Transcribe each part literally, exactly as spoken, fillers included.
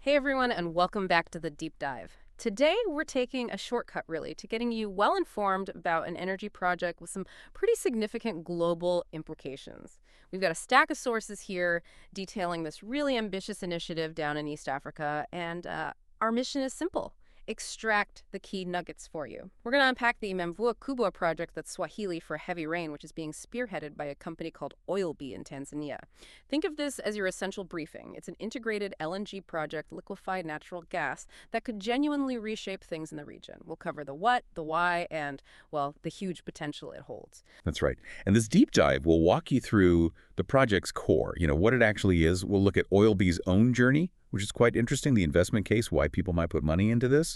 Hey everyone, and welcome back to the Deep Dive. Today, we're taking a shortcut, really, to getting you well informed about an energy project with some pretty significant global implications. We've got a stack of sources here detailing this really ambitious initiative down in East Africa, and uh, our mission is simple: extract the key nuggets for you. We're going to unpack the Mvua Kubwa project, that's Swahili for heavy rain, which is being spearheaded by a company called Oilbee in Tanzania. Think of this as your essential briefing. It's an integrated L N G project, liquefied natural gas, that could genuinely reshape things in the region. We'll cover the what, the why, and, well, the huge potential it holds. That's right. And this deep dive will walk you through the project's core, you know, what it actually is. We'll look at Oilbee's own journey, which is quite interesting, the investment case, why people might put money into this.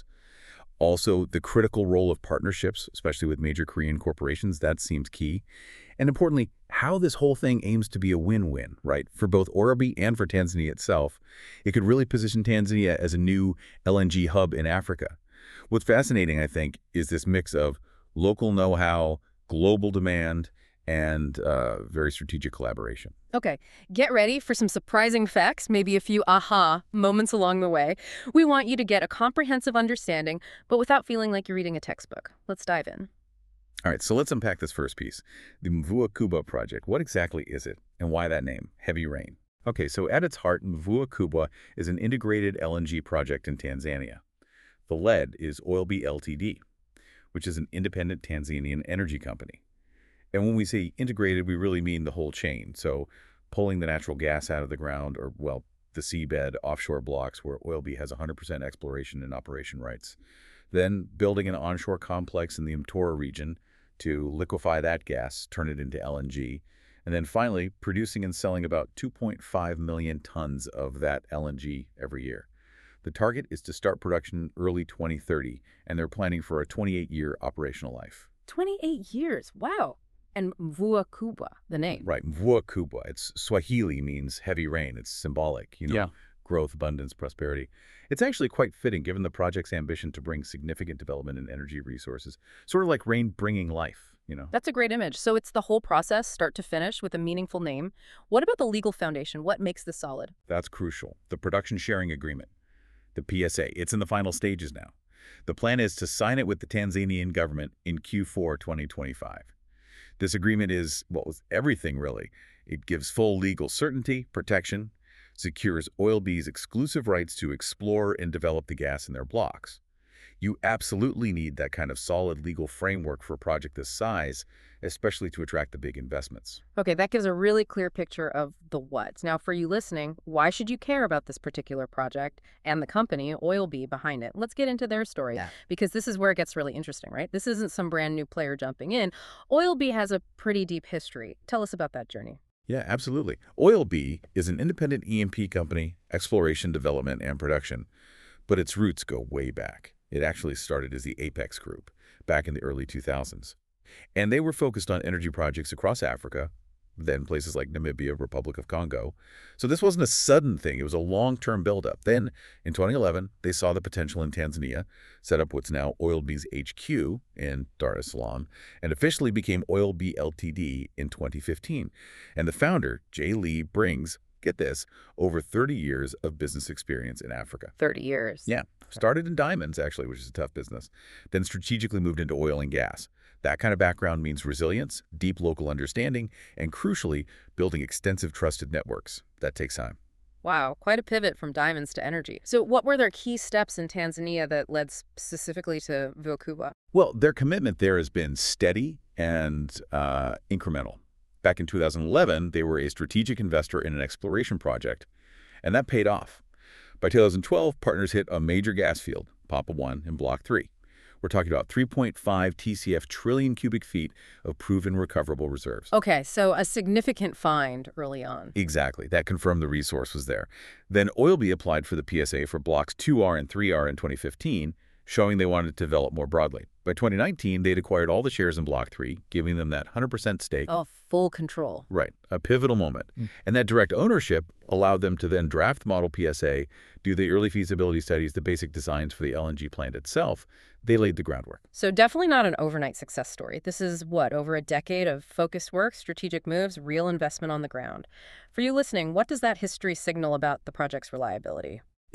Also, the critical role of partnerships, especially with major Korean corporations, that seems key. And importantly, how this whole thing aims to be a win-win, right, for both Oilbee and for Tanzania itself. It could really position Tanzania as a new L N G hub in Africa. What's fascinating, I think, is this mix of local know-how, global demand, and uh, very strategic collaboration. Okay, get ready for some surprising facts, maybe a few aha moments along the way. We want you to get a comprehensive understanding, but without feeling like you're reading a textbook. Let's dive in. All right, so let's unpack this first piece. The Mvua Kubwa project. What exactly is it, and why that name, Heavy Rain? Okay, so at its heart, Mvua Kubwa is an integrated L N G project in Tanzania. The lead is Oilbee Ltd, which is an independent Tanzanian energy company. And when we say integrated, we really mean the whole chain. So pulling the natural gas out of the ground, or, well, the seabed, offshore blocks where Oilbee has one hundred percent exploration and operation rights. Then building an onshore complex in the Mtora region to liquefy that gas, turn it into L N G. And then finally, producing and selling about two point five million tons of that L N G every year. The target is to start production early twenty thirty, and they're planning for a twenty-eight year operational life. twenty-eight years, wow. And Mvua Kubwa, the name. Right, Mvua Kubwa. It's Swahili, means heavy rain. It's symbolic, you know, Yeah. growth, abundance, prosperity. It's actually quite fitting given the project's ambition to bring significant development in energy resources, sort of like rain bringing life, you know. That's a great image. So it's the whole process, start to finish, with a meaningful name. What about the legal foundation? What makes this solid? That's crucial. The production sharing agreement, the P S A, it's in the final stages now. The plan is to sign it with the Tanzanian government in Q four twenty twenty-five. This agreement is, well, it's everything, really. It gives full legal certainty, protection, secures Oilbee's exclusive rights to explore and develop the gas in their blocks. You absolutely need that kind of solid legal framework for a project this size, especially to attract the big investments. Okay, that gives a really clear picture of the what. Now, for you listening, why should you care about this particular project and the company, Oilbee, behind it? Let's get into their story, Yeah. because this is where it gets really interesting, right? This isn't some brand new player jumping in. Oilbee has a pretty deep history. Tell us about that journey. Yeah, absolutely. Oilbee is an independent E and P company, exploration, development, and production, but its roots go way back. It actually started as the Apex Group back in the early two thousands. And they were focused on energy projects across Africa, then places like Namibia, Republic of Congo. So this wasn't a sudden thing. It was a long-term buildup. Then, in twenty eleven, they saw the potential in Tanzania, set up what's now Oilbee's H Q in Dar es Salaam, and officially became Oilbee Ltd in twenty fifteen. And the founder, Jay Lee, brings, get this, over thirty years of business experience in Africa. thirty years. Yeah, started in diamonds, actually, which is a tough business, then strategically moved into oil and gas. That kind of background means resilience, deep local understanding, and crucially, building extensive trusted networks. That takes time. Wow, quite a pivot from diamonds to energy. So what were their key steps in Tanzania that led specifically to Mvua Kubwa? Well, their commitment there has been steady and uh, incremental. Back in two thousand eleven, they were a strategic investor in an exploration project, and that paid off. By two thousand twelve, partners hit a major gas field, Papa one in Block three. We're talking about three point five T C F trillion cubic feet of proven recoverable reserves. Okay, so a significant find early on. Exactly. That confirmed the resource was there. Then Oilbee applied for the P S A for Blocks two R and three R in twenty fifteen, showing they wanted to develop more broadly. By twenty nineteen, they'd acquired all the shares in Block three, giving them that one hundred percent stake. Oh, full control. Right, a pivotal moment. Mm. And that direct ownership allowed them to then draft the model P S A, do the early feasibility studies, the basic designs for the L N G plant itself. They laid the groundwork. So definitely not an overnight success story. This is, what, over a decade of focused work, strategic moves, real investment on the ground. For you listening, what does that history signal about the project's reliability?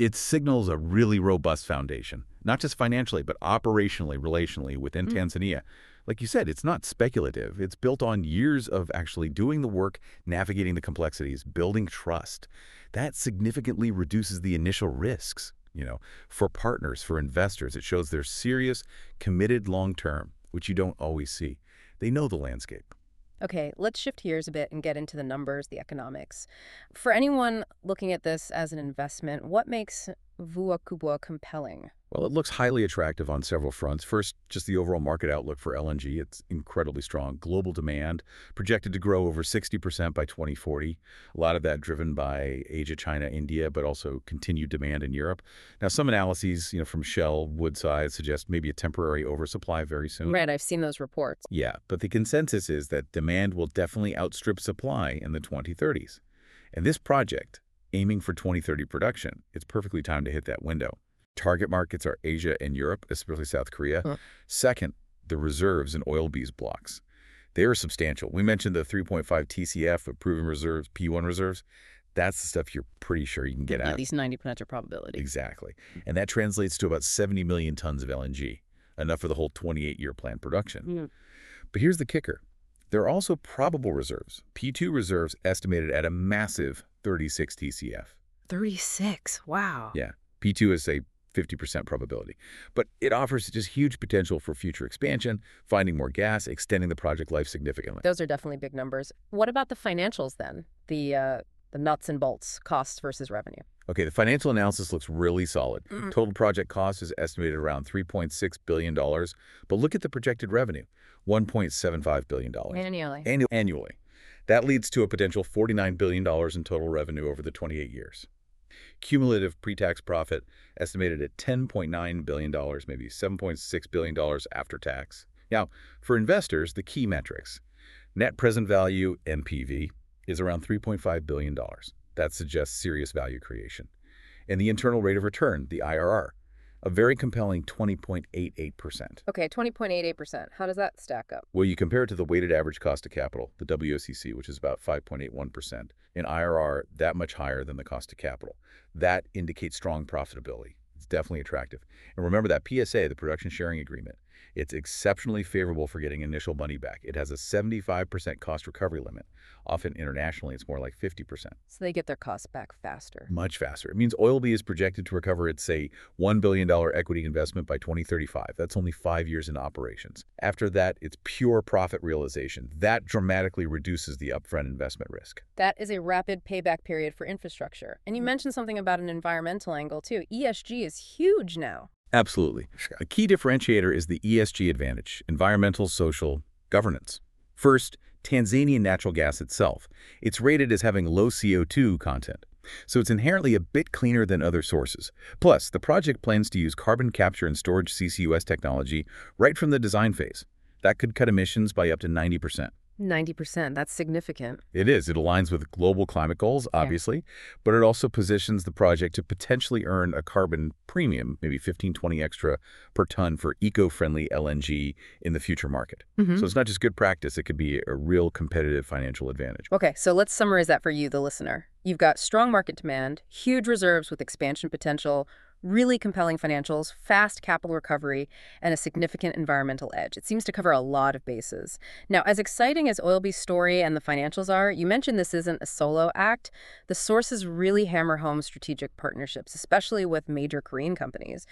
It signals a really robust foundation, not just financially, but operationally, relationally within Mm. Tanzania. Like you said, it's not speculative. It's built on years of actually doing the work, navigating the complexities, building trust. That significantly reduces the initial risks, you know, for partners, for investors. It shows they're serious, committed long-term, which you don't always see. They know the landscape. Okay, let's shift gears a bit and get into the numbers, the economics. For anyone looking at this as an investment, what makes Vua Kubwa compelling? Well, it looks highly attractive on several fronts. First, just the overall market outlook for L N G. It's incredibly strong. Global demand projected to grow over sixty percent by twenty forty. A lot of that driven by Asia, China, India, but also continued demand in Europe. Now, some analyses, you know, from Shell, Woodside suggest maybe a temporary oversupply very soon. Right, I've seen those reports. Yeah, but the consensus is that demand will definitely outstrip supply in the twenty thirties. And this project, aiming for twenty thirty production, it's perfectly timed to hit that window. Target markets are Asia and Europe, especially South Korea. Huh. Second, the reserves in Oil B's blocks. They are substantial. We mentioned the three point five T C F of proven reserves, P one reserves. That's the stuff you're pretty sure you can get At out. least ninety percent probability. Exactly. And that translates to about seventy million tons of L N G, enough for the whole twenty-eight year planned production. Mm. But here's the kicker. There are also probable reserves, P two reserves estimated at a massive thirty-six T C F. thirty-six, wow. Yeah, P two is a fifty percent probability. But it offers just huge potential for future expansion, finding more gas, extending the project life significantly. Those are definitely big numbers. What about the financials then? The, uh, the nuts and bolts, costs versus revenue. Okay, the financial analysis looks really solid. Mm. Total project cost is estimated around three point six billion dollars, but look at the projected revenue, one point seven five billion dollars. Annually. Annu annually. That leads to a potential forty-nine billion dollars in total revenue over the twenty-eight years. Cumulative pre-tax profit estimated at ten point nine billion dollars, maybe seven point six billion dollars after tax. Now, for investors, the key metrics. Net present value, N P V, is around three point five billion dollars. That suggests serious value creation. And the internal rate of return, the I R R, a very compelling twenty point eight eight percent. Okay, twenty point eight eight percent. How does that stack up? Well, you compare it to the weighted average cost of capital, the W O C C, which is about five point eight one percent. In I R R, that much higher than the cost of capital. That indicates strong profitability. It's definitely attractive. And remember that P S A, the production sharing agreement, it's exceptionally favorable for getting initial money back. It has a seventy-five percent cost recovery limit. Often internationally, it's more like fifty percent. So they get their costs back faster. Much faster. It means Oil B is projected to recover its, say, one billion dollar equity investment by twenty thirty-five. That's only five years in operations. After that, it's pure profit realization. That dramatically reduces the upfront investment risk. That is a rapid payback period for infrastructure. And you mentioned something about an environmental angle, too. E S G is huge now. Absolutely. A key differentiator is the E S G advantage, environmental, social, governance. First, Tanzanian natural gas itself. It's rated as having low C O two content, so it's inherently a bit cleaner than other sources. Plus, the project plans to use carbon capture and storage C C U S technology right from the design phase. That could cut emissions by up to ninety percent. ninety percent. That's significant. It is. It aligns with global climate goals, obviously, yeah. But it also positions the project to potentially earn a carbon premium, maybe fifteen, twenty extra per ton for eco-friendly L N G in the future market. Mm-hmm. So it's not just good practice, it could be a real competitive financial advantage. Okay, so let's summarize that for you, the listener. You've got strong market demand, huge reserves with expansion potential, really compelling financials, fast capital recovery, and a significant environmental edge. It seems to cover a lot of bases. Now, as exciting as Oil B's story and the financials are, you mentioned this isn't a solo act. The sources really hammer home strategic partnerships, especially with major Korean companies.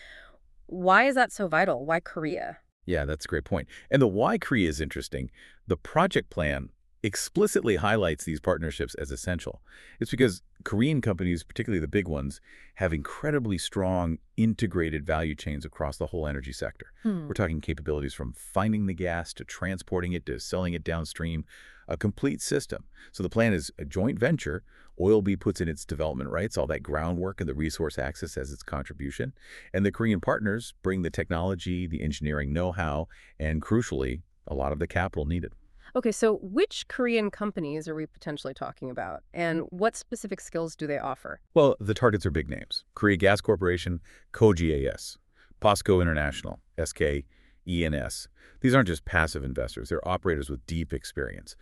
Why is that so vital? Why Korea? Yeah, that's a great point. And the why Korea is interesting. The project plan explicitly highlights these partnerships as essential. It's because Korean companies, particularly the big ones, have incredibly strong integrated value chains across the whole energy sector. Hmm. We're talking capabilities from finding the gas to transporting it to selling it downstream, a complete system. So the plan is a joint venture. Oil B puts in its development rights, all that groundwork and the resource access as its contribution. And the Korean partners bring the technology, the engineering know-how, and crucially, a lot of the capital needed. Okay, so which Korean companies are we potentially talking about, and what specific skills do they offer? Well, the targets are big names. Korea Gas Corporation, Koji A S, POSCO International, S K E N S. These aren't just passive investors. They're operators with deep experience.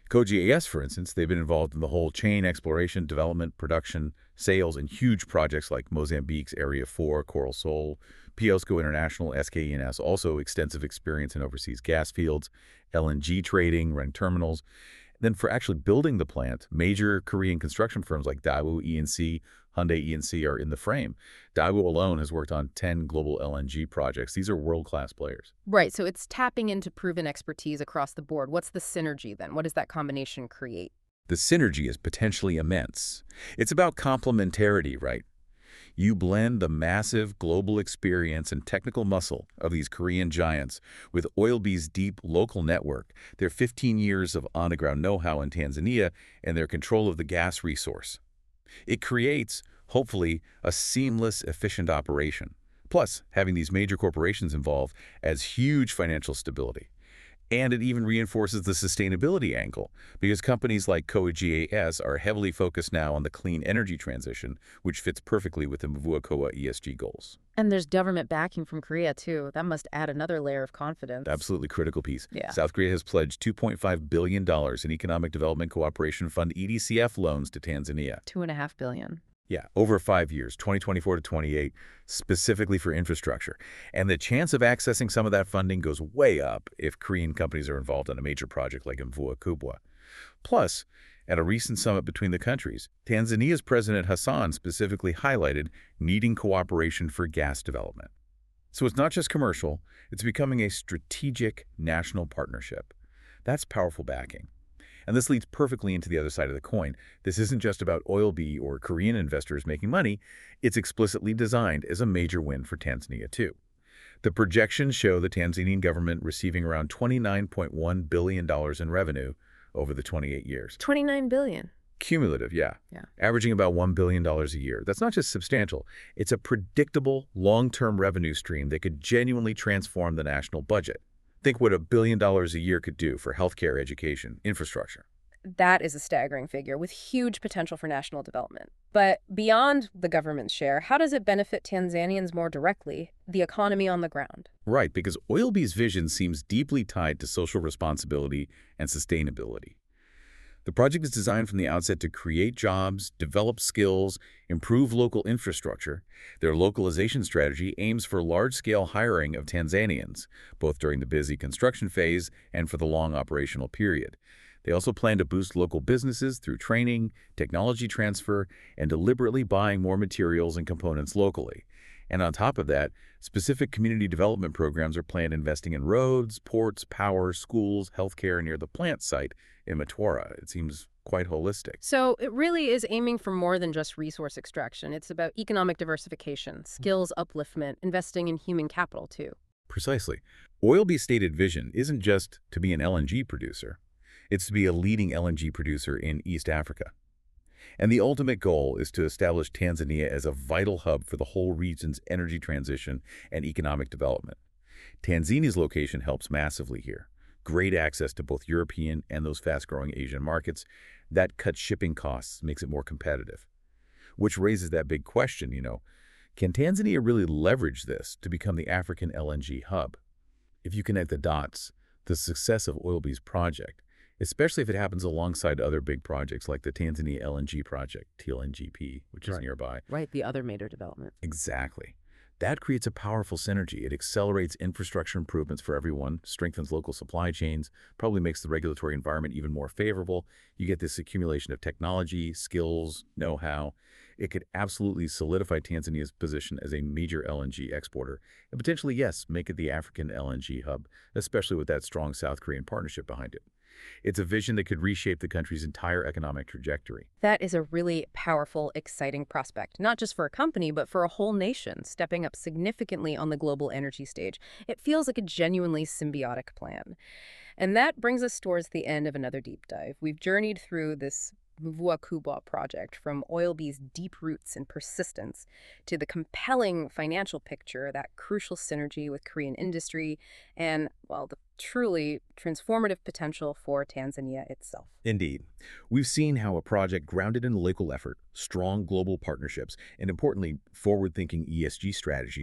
CoGAS, for instance, they've been involved in the whole chain exploration, development, production, sales, and huge projects like Mozambique's Area four, Coral Sol, POSCO International, S K E N S, also extensive experience in overseas gas fields, L N G trading, running terminals. Then for actually building the plant, major Korean construction firms like Daewoo E and C, Hyundai E and C are in the frame. Daewoo alone has worked on ten global L N G projects. These are world-class players. Right, so it's tapping into proven expertise across the board. What's the synergy then? What does that combination create? The synergy is potentially immense. It's about complementarity, right? You blend the massive global experience and technical muscle of these Korean giants with Oilbee's deep local network, their fifteen years of on-the-ground know-how in Tanzania, and their control of the gas resource. It creates, hopefully, a seamless, efficient operation. Plus, having these major corporations involved adds huge financial stability. And it even reinforces the sustainability angle, because companies like CoGAS are heavily focused now on the clean energy transition, which fits perfectly with the Mvua Kubwa E S G goals. And there's government backing from Korea, too. That must add another layer of confidence. Absolutely critical piece. Yeah. South Korea has pledged two point five billion dollars in Economic Development Cooperation Fund E D C F loans to Tanzania. Two and a half billion. Yeah, over five years, twenty twenty-four to twenty-eight, specifically for infrastructure. And the chance of accessing some of that funding goes way up if Korean companies are involved on a major project like Mvua Kubwa. Plus, at a recent summit between the countries, Tanzania's President Hassan specifically highlighted needing cooperation for gas development. So it's not just commercial, it's becoming a strategic national partnership. That's powerful backing. And this leads perfectly into the other side of the coin. This isn't just about Oilbee or Korean investors making money. It's explicitly designed as a major win for Tanzania, too. The projections show the Tanzanian government receiving around twenty-nine point one billion dollars in revenue over the twenty-eight years. twenty-nine billion. Cumulative, yeah. Yeah. Averaging about one billion dollars a year. That's not just substantial. It's a predictable, long-term revenue stream that could genuinely transform the national budget. Think what a billion dollars a year could do for healthcare, education, infrastructure. That is a staggering figure with huge potential for national development. But beyond the government's share, how does it benefit Tanzanians more directly, the economy on the ground? Right, because Oilbee's vision seems deeply tied to social responsibility and sustainability. The project is designed from the outset to create jobs, develop skills, improve local infrastructure. Their localization strategy aims for large-scale hiring of Tanzanians, both during the busy construction phase and for the long operational period. They also plan to boost local businesses through training, technology transfer, and deliberately buying more materials and components locally. And on top of that, specific community development programs are planned investing in roads, ports, power, schools, healthcare near the plant site in Mtwara. It seems quite holistic. So it really is aiming for more than just resource extraction. It's about economic diversification, skills upliftment, investing in human capital, too. Precisely. Oilbee's stated vision isn't just to be an L N G producer. It's to be a leading L N G producer in East Africa. And the ultimate goal is to establish Tanzania as a vital hub for the whole region's energy transition and economic development. Tanzania's location helps massively here. Great access to both European and those fast-growing Asian markets. That cuts shipping costs, makes it more competitive. Which raises that big question, you know, can Tanzania really leverage this to become the African L N G hub? If you connect the dots, the success of Oilbee's project, especially if it happens alongside other big projects like the Tanzania L N G project, T L N G P, which is Right. nearby. Right, the other major development. Exactly. That creates a powerful synergy. It accelerates infrastructure improvements for everyone, strengthens local supply chains, probably makes the regulatory environment even more favorable. You get this accumulation of technology, skills, know-how. It could absolutely solidify Tanzania's position as a major L N G exporter and potentially, yes, make it the African L N G hub, especially with that strong South Korean partnership behind it. It's a vision that could reshape the country's entire economic trajectory. That is a really powerful, exciting prospect, not just for a company, but for a whole nation, stepping up significantly on the global energy stage. It feels like a genuinely symbiotic plan. And that brings us towards the end of another deep dive. We've journeyed through this Mvua Kubwa project, from Oilbee's deep roots and persistence to the compelling financial picture, that crucial synergy with Korean industry, and, well, the truly transformative potential for Tanzania itself. Indeed. We've seen how a project grounded in local effort, strong global partnerships, and importantly, forward-thinking E S G strategies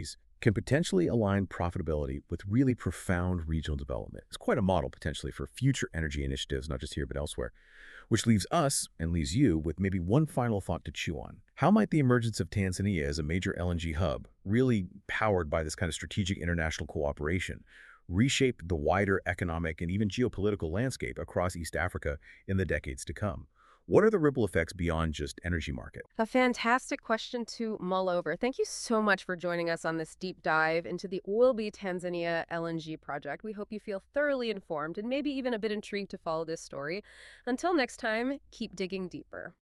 can potentially align profitability with really profound regional development. It's quite a model potentially for future energy initiatives, not just here but elsewhere. Which leaves us, and leaves you, with maybe one final thought to chew on. How might the emergence of Tanzania as a major L N G hub, really powered by this kind of strategic international cooperation, reshape the wider economic and even geopolitical landscape across East Africa in the decades to come? What are the ripple effects beyond just energy market? A fantastic question to mull over. Thank you so much for joining us on this deep dive into the Oilby Tanzania L N G project. We hope you feel thoroughly informed and maybe even a bit intrigued to follow this story. Until next time, keep digging deeper.